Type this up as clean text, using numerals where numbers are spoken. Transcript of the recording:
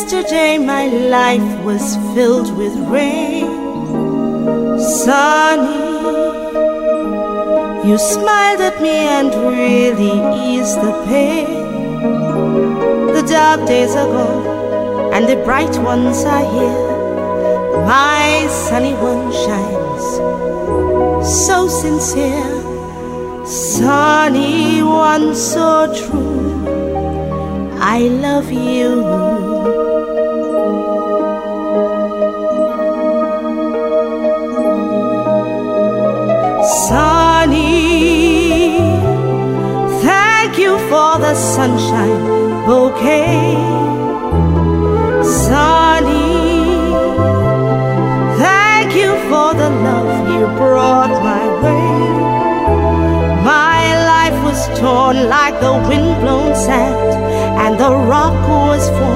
Yesterday my life was filled with rain. Sunny, you smiled at me and really eased the pain. The dark days are gone and the bright ones are here. My sunny one shines so sincere. Sunny one so true, I love you. Sunny, thank you for the sunshine bouquet. Sunny, thank you for the love you brought my way. My life was torn like the wind-blown sand, and the rock was formed